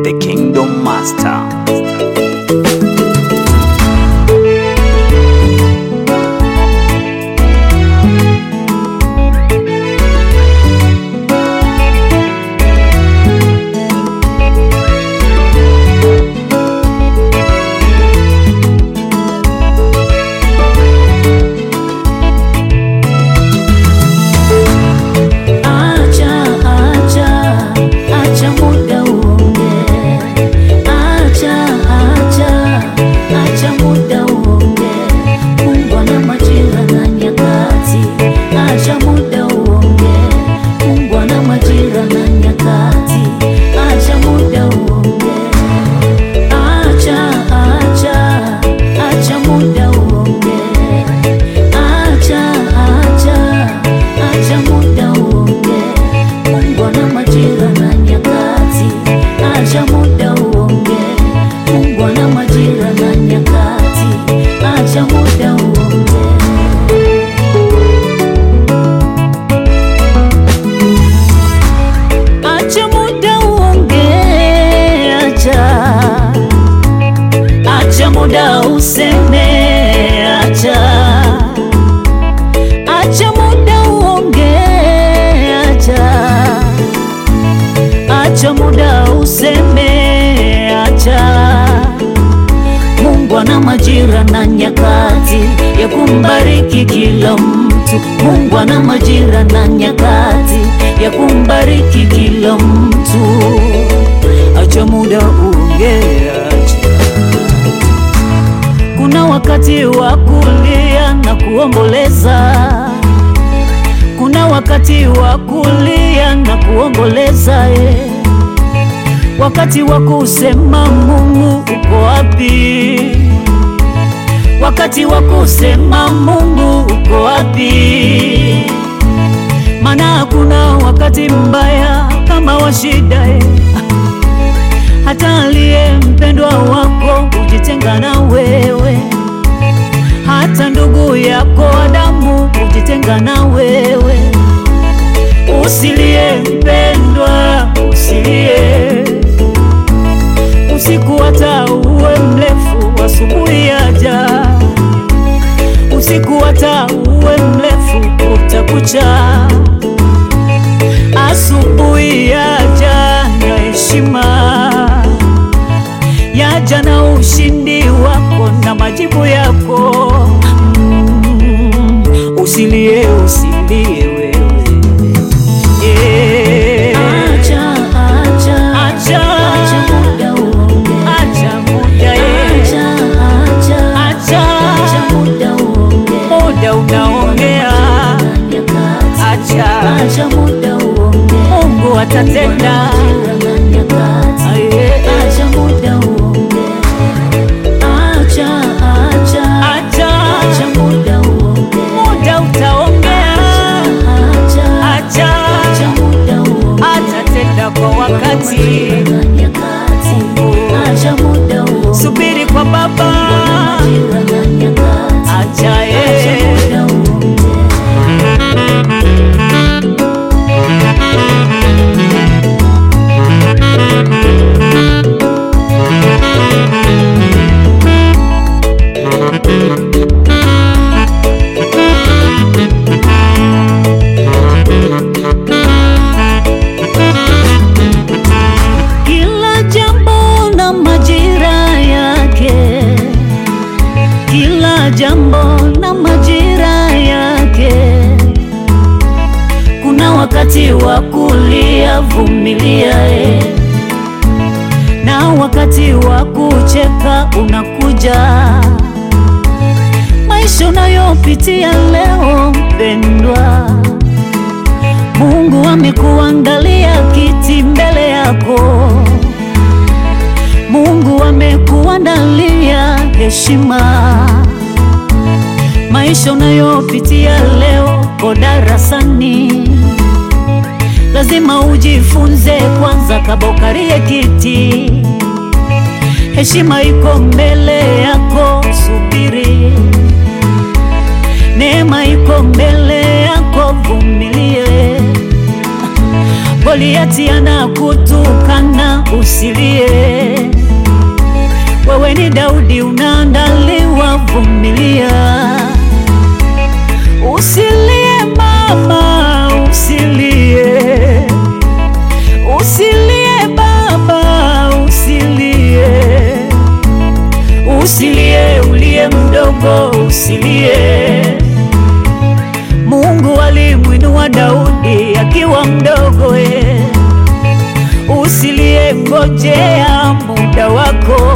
the Kingdom Master. Acha muda useme, acha. Mungu ana majira na nyakati ya kumbariki kila mtu. Mungu ana majira na nyakati ya kumbariki kila mtu. Acha muda uongee, acha. Kuna wakati wa kulia na kuomboleza. Kuna wakati wa kulia na kuomboleza, wakati wa kusema Mungu uko wapi? Wakati wa kusema Mungu uko wapi? Maana hakuna wakati mbaya kama wa shida, hata aliye mpendwa wako ujitenga na wewe, hata ndugu yako wa damu ujitenga na wewe. Usilie mpendwa, usilie. Usiku hata uwe mrefu, asubuhi yaja. Usiku hata uwe mrefu, utakucha. Asubuhi yaja na heshima, yaja na ushindi wako na majibu yako. Usilie, usilie wewe. Acha muda uongee, Mungu atatenda. Acha muda uongee, acha muda uongee, muda utaongea. Acha muda uongee, atatenda kwa wakati. Acha muda uongee, subiri kwa Baba. Acha muda uongee. Kila jambo na majira yake, kila jambo na majira yake. Kuna wakati wa kulia, vumilia, na wakati wa kucheka unakuja. Maisha unayopitia leo mpendwa, Mungu amekuandalia kiti mbele yako. Mungu amekuandalia heshima. Maisha unayopitia leo kwa darasani, lazima ujifunze kwanza kabla ukalie kiti. Heshima iko mbele yako, subiri. Neema iko mbele yako, vumilie. Goliati anakutukana, usilie. Usilie baba, usilie, usilie uliye mdogo, usilie. Mungu alimuinua Daudi akiwa mdogo. Usilie, ngojea muda wako.